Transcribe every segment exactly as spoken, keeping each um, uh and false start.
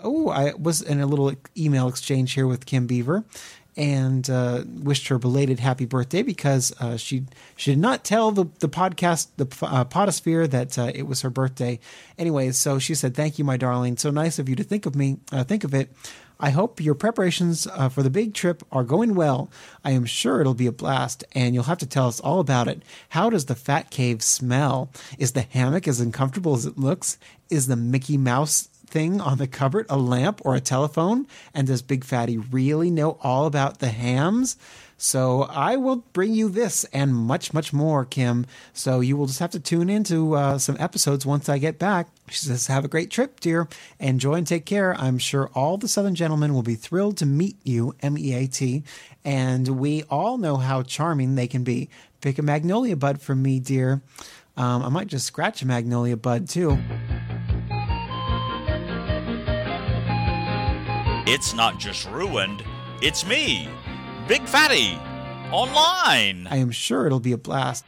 oh, I was in a little email exchange here with Kim Beaver, and uh, wished her belated happy birthday because uh, she she did not tell the the podcast the uh, Potosphere that uh, it was her birthday. Anyway, so she said, "Thank you, my darling. So nice of you to think of me. Uh, think of it. I hope your preparations uh, for the big trip are going well. I am sure it'll be a blast, and you'll have to tell us all about it. How does the Fat Cave smell? Is the hammock as uncomfortable as it looks? Is the Mickey Mouse thing on the cupboard a lamp or a telephone? And does Big Fatty really know all about the hams? So I will bring you this and much, much more, Kim. So you will just have to tune into uh, some episodes once I get back." She says, "Have a great trip, dear. Enjoy and take care. I'm sure all the Southern gentlemen will be thrilled to meet you, M E A T. And we all know how charming they can be. Pick a magnolia bud for me, dear." Um, I might just scratch a magnolia bud, too. It's not just ruined, it's me, Big Fatty, online. I am sure it'll be a blast.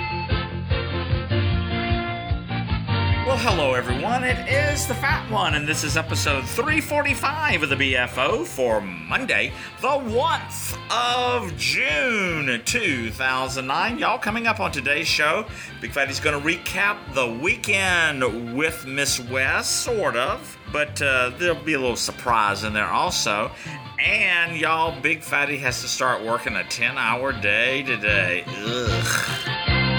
Well, hello everyone, it is the Fat One, and this is episode three forty-five of the B F O for Monday, the first of June, two thousand nine. Y'all, coming up on today's show, Big Fatty's going to recap the weekend with Miss West, sort of, but uh, there'll be a little surprise in there also. And y'all, Big Fatty has to start working a ten-hour day today. Ugh.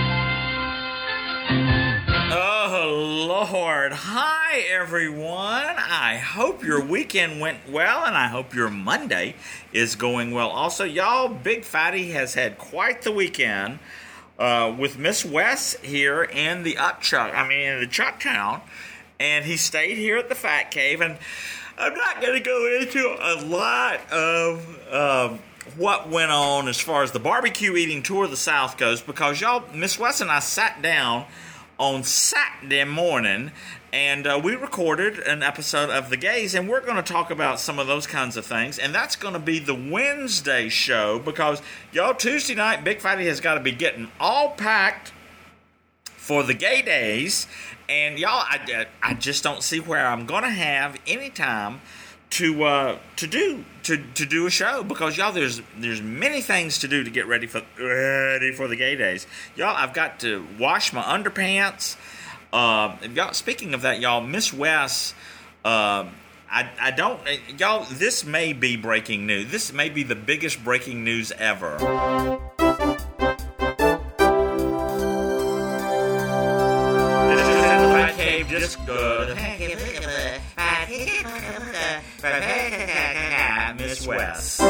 Oh, Lord. Hi, everyone. I hope your weekend went well, and I hope your Monday is going well. Also, y'all, Big Fatty has had quite the weekend uh, with Miss West here in the Upchuck, I mean, in the Chuck Town, and he stayed here at the Fat Cave, and I'm not going to go into a lot of uh, what went on as far as the barbecue eating tour of the South goes, because y'all, Miss West and I sat down on Saturday morning, and uh, we recorded an episode of The Gays, and we're going to talk about some of those kinds of things, and that's going to be the Wednesday show, because, y'all, Tuesday night, Big Fatty has got to be getting all packed for the Gay Days, and, y'all, I, I just don't see where I'm going to have any time to uh, to do to, to do a show, because y'all, there's there's many things to do to get ready for ready for the Gay Days. Y'all, I've got to wash my underpants. Uh, y'all, speaking of that, y'all, Miss West, uh, I I don't y'all. This may be breaking news. This may be the biggest breaking news ever. This is in the Fat Cave. Just good. Miss West.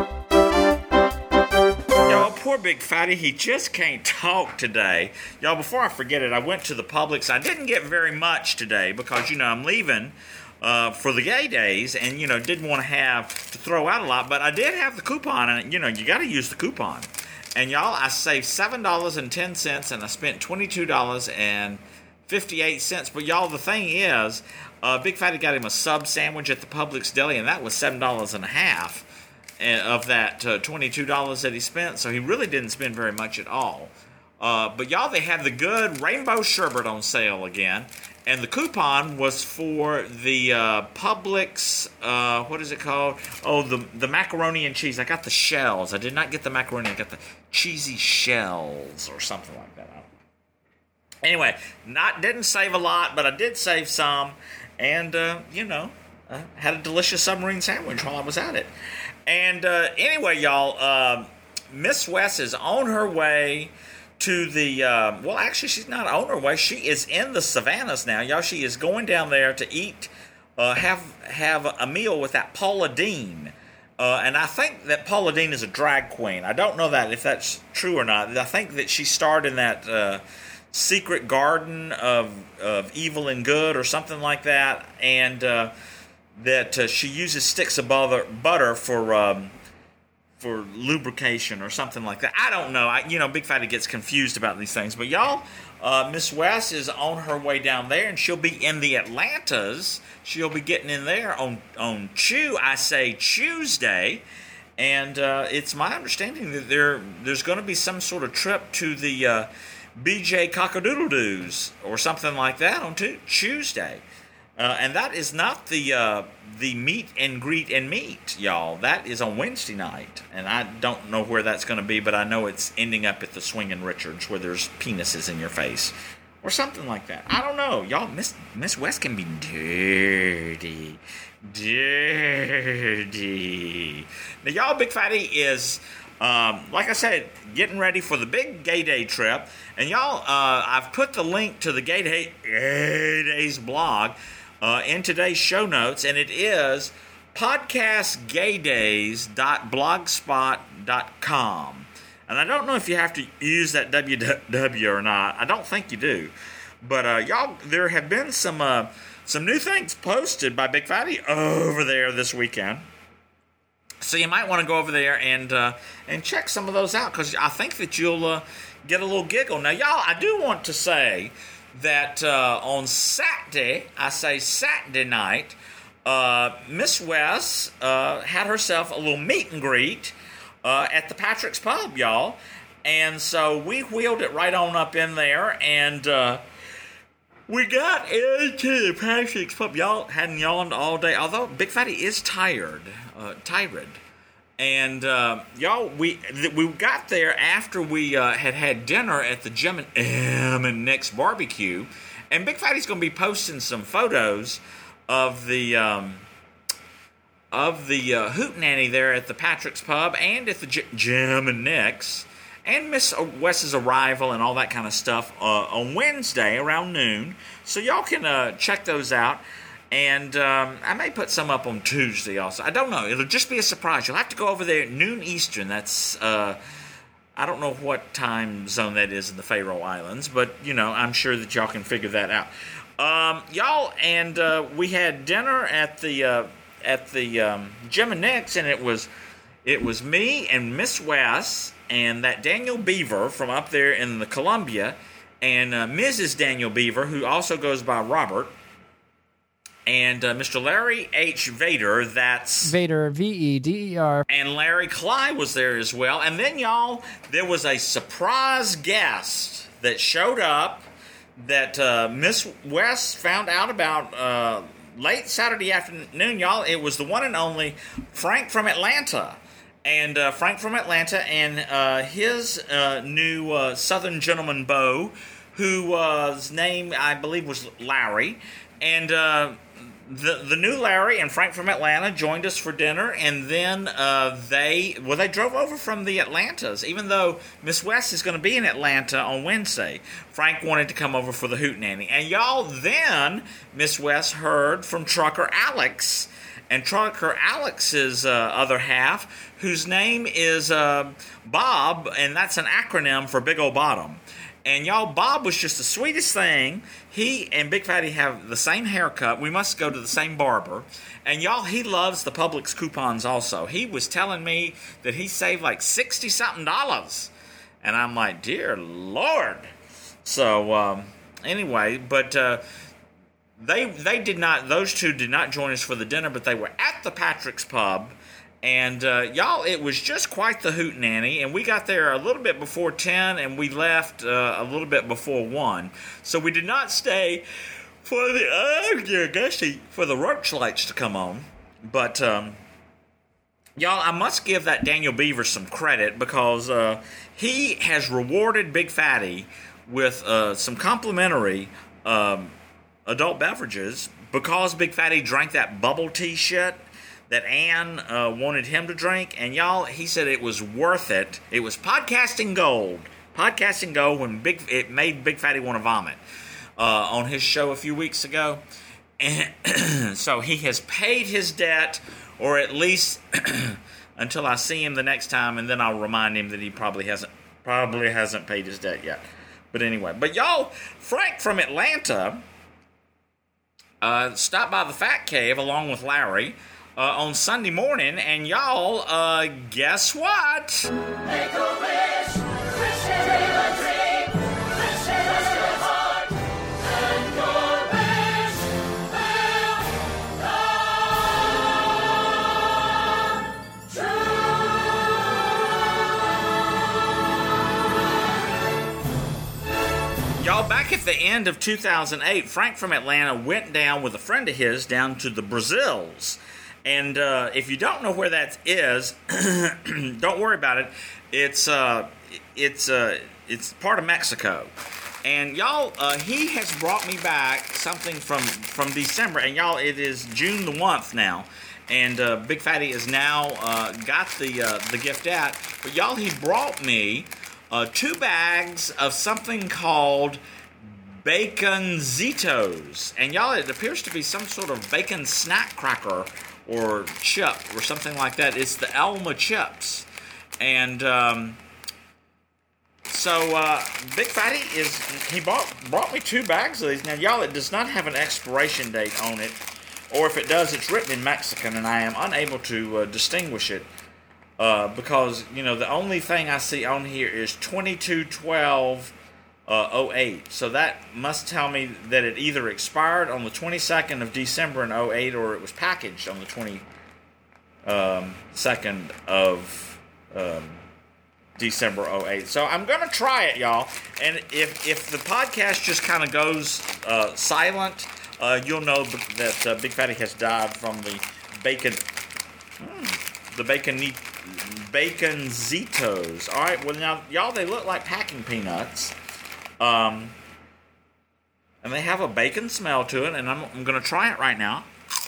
Y'all, poor Big Fatty, he just can't talk today. Y'all, before I forget it, I went to the Publix. I didn't get very much today because, you know, I'm leaving uh, for the Gay Days and, you know, didn't want to have to throw out a lot. But I did have the coupon, and, you know, you got to use the coupon. And, y'all, I saved seven dollars and ten cents, and I spent twenty-two dollars and fifty-eight cents. But, y'all, the thing is, Uh, Big Fatty got him a sub sandwich at the Publix Deli, and that was seven dollars and a half of that uh, twenty-two dollars that he spent, so he really didn't spend very much at all. Uh, but y'all, they had the good rainbow sherbet on sale again, and the coupon was for the uh, Publix, uh, what is it called? Oh, the the macaroni and cheese. I got the shells. I did not get the macaroni. I got the cheesy shells or something like that. Anyway, not didn't save a lot, but I did save some. And, uh, you know, I had a delicious submarine sandwich while I was at it. And uh, anyway, y'all, uh, Miss West is on her way to the, uh, well, actually, she's not on her way. She is in the Savannahs now. Y'all, she is going down there to eat, uh, have have a meal with that Paula Deen. Uh, and I think that Paula Deen is a drag queen. I don't know that if that's true or not. I think that she starred in that Uh, Secret Garden of of Evil and Good or something like that, and uh, that uh, she uses sticks of butter, butter for um, for lubrication or something like that. I don't know. I, you know, Big Fatty gets confused about these things. But y'all, uh, Miss West is on her way down there, and she'll be in the Atlantas. She'll be getting in there on on Chew. I say Tuesday. And uh, it's my understanding that there there's going to be some sort of trip to the Uh, B J Cockadoodle-Doos or something like that on t- Tuesday. Uh, and that is not the uh, the meet and greet and meet, y'all. That is on Wednesday night. And I don't know where that's going to be, but I know it's ending up at the Swingin' Richards where there's penises in your face. Or something like that. I don't know. Y'all, Miss Miss West can be dirty. Dirty. Now, y'all, Big Fatty is, um, like I said, getting ready for the big Gay Day trip. And y'all, uh, I've put the link to the Gay Day Gay Days blog uh, in today's show notes. And it is podcast gay days dot blogspot dot com. And I don't know if you have to use that W W or not. I don't think you do. But uh, y'all, there have been some uh, some new things posted by Big Fatty over there this weekend. So you might want to go over there and uh, and check some of those out, because I think that you'll uh, get a little giggle. Now, y'all, I do want to say that uh, on Saturday, I say Saturday night, uh, Miss West uh, had herself a little meet and greet Uh, at the Patrick's Pub, y'all. And so we wheeled it right on up in there, and uh, we got into the Patrick's Pub. Y'all hadn't yawned all day, although Big Fatty is tired, uh, tired. And uh, y'all, we th- we got there after we uh, had had dinner at the Jim and M and Nick's barbecue, and Big Fatty's going to be posting some photos of the Um, of the uh, hootenanny there at the Patrick's Pub and at the J- Jim and Nick's, and Miss West's arrival and all that kind of stuff uh, on Wednesday around noon. So y'all can uh, check those out. And um, I may put some up on Tuesday also. I don't know. It'll just be a surprise. You'll have to go over there at noon Eastern. That's, uh, I don't know what time zone that is in the Faroe Islands, but, you know, I'm sure that y'all can figure that out. Um, y'all, and uh, we had dinner at the uh, at the um, Jim and Nick's, and it was it was me and Miss West and that Daniel Beaver from up there in the Columbia, and uh, Missus Daniel Beaver, who also goes by Robert, and uh, Mister Larry H. Vader, that's... Vader, V E D E R. And Larry Cly was there as well. And then, y'all, there was a surprise guest that showed up that uh, Miss West found out about uh, late Saturday afternoon, y'all. It was the one and only Frank from Atlanta. And uh, Frank from Atlanta and uh, his uh, new uh, Southern gentleman beau, whose uh, name, I believe, was Larry. And... Uh, The the new Larry and Frank from Atlanta joined us for dinner, and then uh, they, well, they drove over from the Atlantas, even though Miss West is going to be in Atlanta on Wednesday. Frank wanted to come over for the hootenanny. And y'all, then Miss West heard from Trucker Alex, and Trucker Alex's uh, other half, whose name is uh, Bob, and that's an acronym for Big Ol' Bottom. And y'all, Bob was just the sweetest thing. He and Big Fatty have the same haircut. We must go to the same barber. And y'all, he loves the Publix coupons also. He was telling me that he saved like sixty-something dollars. And I'm like, dear Lord. So, um, anyway, but uh, they they did not, those two did not join us for the dinner, but they were at the Patrick's Pub. And, uh, y'all, it was just quite the hootenanny, and we got there a little bit before ten, and we left uh, a little bit before one. So we did not stay for the, uh, gushy, for the roach lights to come on. But, um, y'all, I must give that Daniel Beaver some credit, because uh, he has rewarded Big Fatty with uh, some complimentary um, adult beverages, because Big Fatty drank that bubble tea shit that Ann uh, wanted him to drink, and y'all, he said it was worth it. It was podcasting gold. Podcasting gold when Big it made Big Fatty want to vomit uh, on his show a few weeks ago. And so he has paid his debt, or at least until I see him the next time, and then I'll remind him that he probably hasn't probably hasn't paid his debt yet. But anyway, but y'all, Frank from Atlanta uh, stopped by the Fat Cave along with Larry Uh, on Sunday morning, and y'all, uh, guess what? Make a wish, wish dream a dream, wish trust your heart, and your wish will come true. Y'all, back back at the end of two thousand eight, Frank from Atlanta went down with a friend of his down to the Brazils. And uh, if you don't know where that is, don't worry about it. It's uh, it's uh, it's part of Mexico. And y'all, uh, he has brought me back something from, from December. And y'all, it is June the month now. And uh, Big Fatty has now uh, got the uh, the gift out. But y'all, he brought me uh, two bags of something called Baconzitos. And y'all, it appears to be some sort of bacon snack cracker or chip or something like that. It's the Elma chips. And um, so uh, Big Fatty is, he bought, brought me two bags of these. Now, y'all, it does not have an expiration date on it. Or if it does, it's written in Mexican, and I am unable to uh, distinguish it. Uh, because, you know, the only thing I see on here is twenty-two twelve oh eight. So that must tell me that it either expired on the twenty-second of December in oh eight, or it was packaged on the twenty-second of um, December oh eight. So I'm going to try it, y'all. And if, if the podcast just kind of goes uh, silent, uh, you'll know that uh, Big Fatty has died from the bacon, mm, the bacon, Baconzitos. All right, well, now, y'all, they look like packing peanuts. Um, and they have a bacon smell to it, and I'm, I'm going to try it right now.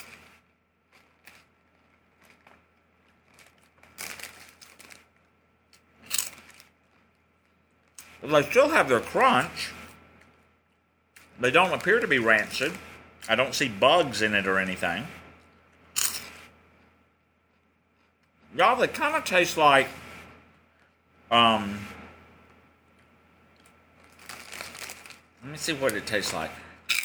They still have their crunch. They don't appear to be rancid. I don't see bugs in it or anything. Y'all, they kind of taste like, um... let me see what it tastes like.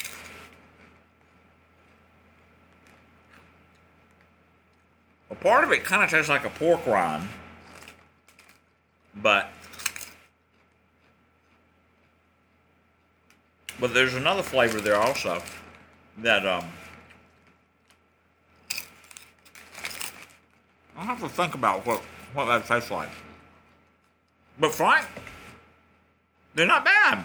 Well, part of it kind of tastes like a pork rind, but but there's another flavor there also that um I'll have to think about what what that tastes like. But Frank, they're not bad.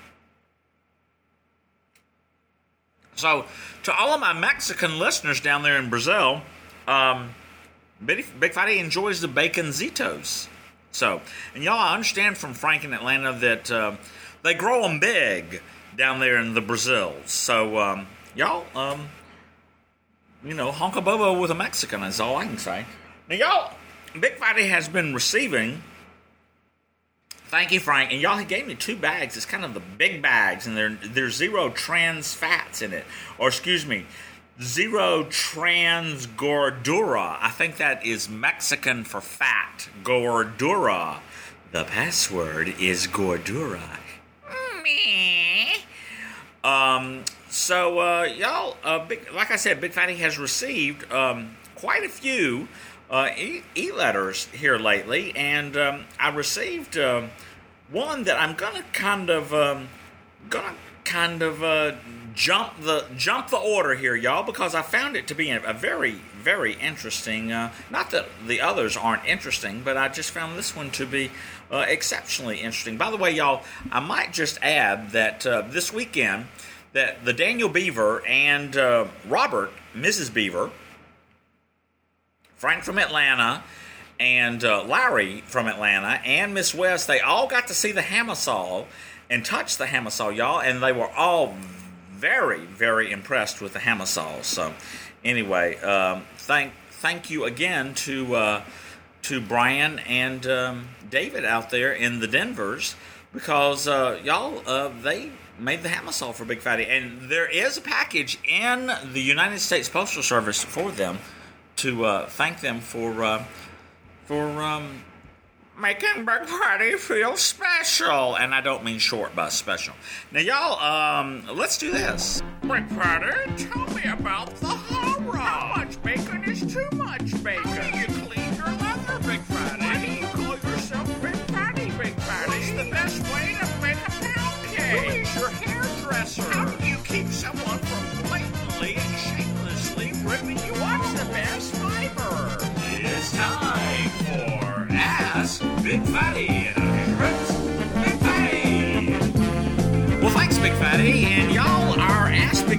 So, to all of my Mexican listeners down there in Brazil, um, Big, Big Fatty enjoys the Baconzitos. So, and y'all, I understand from Frank in Atlanta that uh, they grow them big down there in the Brazils. So, um, y'all, um, you know, honka bobo with a Mexican is all I can say. Now, y'all, Big Fatty has been receiving. Thank you, Frank. And y'all, he gave me two bags. It's kind of the big bags, and there, there's zero trans fats in it. Or, excuse me, zero trans gordura. I think that is Mexican for fat. Gordura. The password is gordura. Meh. Um, so, uh, y'all, uh, big, like I said, Big Fatty has received um, quite a few Uh, e- e-letters here lately, and um, I received uh, one that I'm gonna kind of um, gonna kind of uh, jump the jump the order here, y'all, because I found it to be a, a very very interesting. Uh, not that the others aren't interesting, but I just found this one to be uh, exceptionally interesting. By the way, y'all, I might just add that uh, this weekend that the Daniel Beaver and uh, Robert, Missus Beaver, Frank from Atlanta, and uh, Larry from Atlanta, and Miss West, they all got to see the Hammersaw and touch the Hammersaw, y'all, and they were all very, very impressed with the Hammersaw. So, anyway, um, thank thank you again to uh, to Brian and um, David out there in the Denvers, because uh, y'all, uh, they made the Hammersaw for Big Fatty, and there is a package in the United States Postal Service for them, to uh, thank them for uh, for um, making Big Fatty feel special. And I don't mean short bus special. Now, y'all, um, let's do this. Big Fatty, tell me about the horror. How much bacon is too much bacon? How do you clean your leather, Big Fatty? Why do you call yourself Big Fatty, Big Fatty? What's the best way to make a pound cake? Who is your hairdresser? How do you keep someone from blatantly and shamelessly ripping you off the best fiber? It's time for Ask Big Fatty. Big Fatty. Well, thanks, Big Fatty.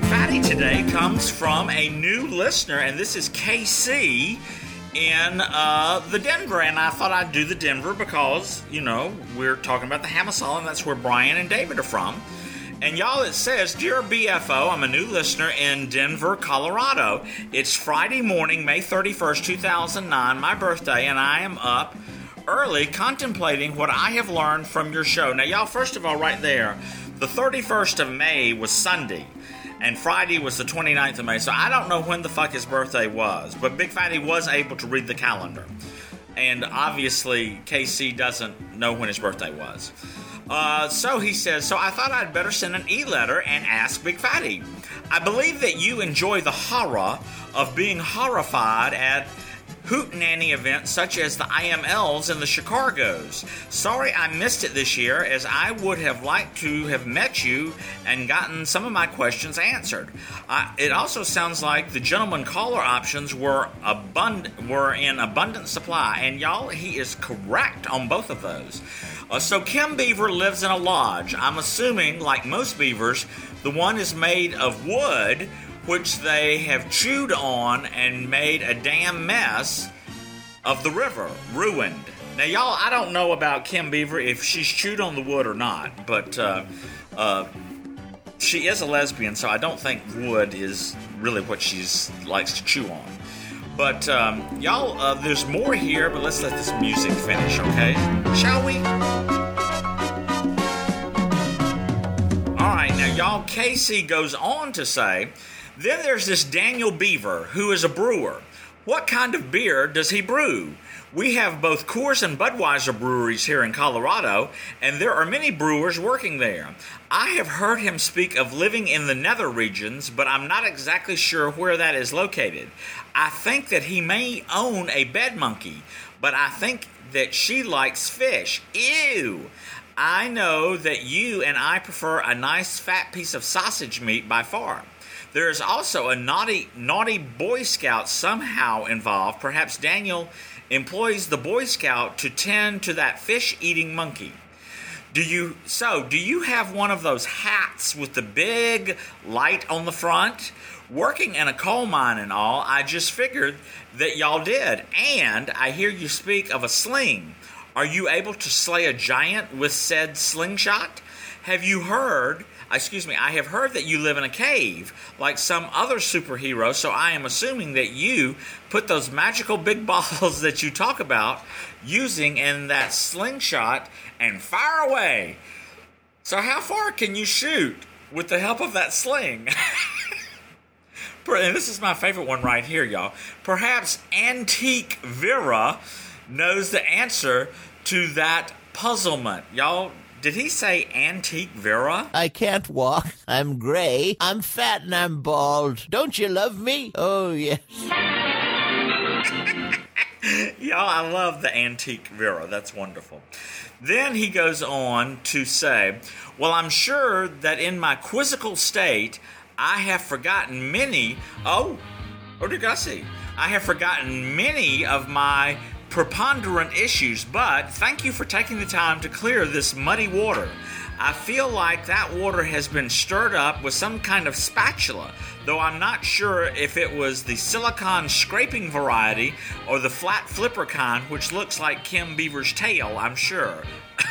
Fatty today comes from a new listener, and this is K C in uh, the Denver. And I thought I'd do the Denver because, you know, we're talking about the Hamasal, and that's where Brian and David are from. And y'all, it says, Dear B F O, I'm a new listener in Denver, Colorado. It's Friday morning, May thirty-first, two thousand nine, my birthday, and I am up early contemplating what I have learned from your show. Now, y'all, first of all, right there, the thirty-first of May was Sunday, and Friday was the twenty-ninth of May, so I don't know when the fuck his birthday was, but Big Fatty was able to read the calendar. And obviously, K C doesn't know when his birthday was. Uh, so he says, so I thought I'd better send an e-letter and ask Big Fatty. I believe that you enjoy the horror of being horrified at hootenanny events such as the I M Ls and the Chicargos. Sorry I missed it this year, as I would have liked to have met you and gotten some of my questions answered. Uh, it also sounds like the gentleman caller options were abund- were in abundant supply, and y'all, he is correct on both of those. Uh, so Kim Beaver lives in a lodge. I'm assuming, like most beavers, the one is made of wood, which they have chewed on and made a damn mess of the river, ruined. Now, y'all, I don't know about Kim Beaver if she's chewed on the wood or not, but uh, uh, she is a lesbian, so I don't think wood is really what she likes to chew on. But, um, y'all, uh, there's more here, but let's let this music finish, okay? Shall we? All right, now, y'all, Casey goes on to say, then there's this Daniel Beaver, who is a brewer. What kind of beer does he brew? We have both Coors and Budweiser breweries here in Colorado, and there are many brewers working there. I have heard him speak of living in the nether regions, but I'm not exactly sure where that is located. I think that he may own a bed monkey, but I think that she likes fish. Ew! I know that you and I prefer a nice fat piece of sausage meat by far. There is also a naughty, naughty Boy Scout somehow involved. Perhaps Daniel employs the Boy Scout to tend to that fish-eating monkey. Do you? So, do you have one of those hats with the big light on the front? Working in a coal mine and all, I just figured that y'all did. And I hear you speak of a sling. Are you able to slay a giant with said slingshot? Have you heard... Excuse me, I have heard that you live in a cave, like some other superhero, so I am assuming that you put those magical big balls that you talk about using in that slingshot and fire away. So how far can you shoot with the help of that sling? And this is my favorite one right here, y'all. Perhaps Antique Vera knows the answer to that puzzlement. Y'all, did he say Antique Vera? I can't walk. I'm gray. I'm fat and I'm bald. Don't you love me? Oh, yes. Y'all, I love the Antique Vera. That's wonderful. Then he goes on to say, well, I'm sure that in my quizzical state, I have forgotten many... Oh, Odegasi. I have forgotten many of my preponderant issues, but thank you for taking the time to clear this muddy water. I feel like that water has been stirred up with some kind of spatula, though I'm not sure if it was the silicone scraping variety or the flat flipper kind, which looks like Kim Beaver's tail, I'm sure.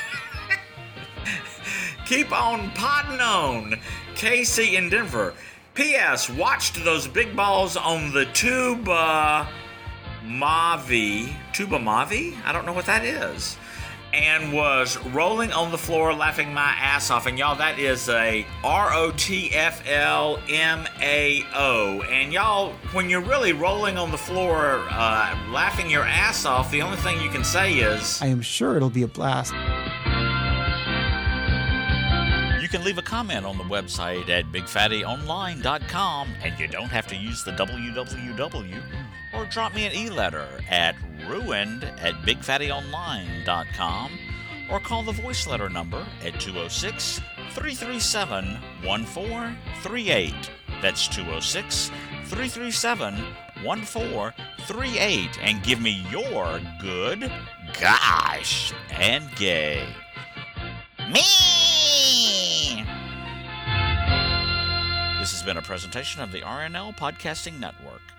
Keep on podding on, K C in Denver. P S. Watched those big balls on the tuba... Mavi, Tuba Mavi? I don't know what that is. And was rolling on the floor laughing my ass off. And y'all, that is a R O T F L M A O. And y'all, when you're really rolling on the floor uh, laughing your ass off, the only thing you can say is... I am sure it'll be a blast. You can leave a comment on the website at big fatty online dot com, and you don't have to use the W W W, or drop me an e-letter at ruined at big fatty online dot com, or call the voice letter number at two oh six, three three seven, one four three eight. That's two oh six, three three seven, one four three eight, and give me your good, gosh, and gay. Me! This has been a presentation of the R N L Podcasting Network.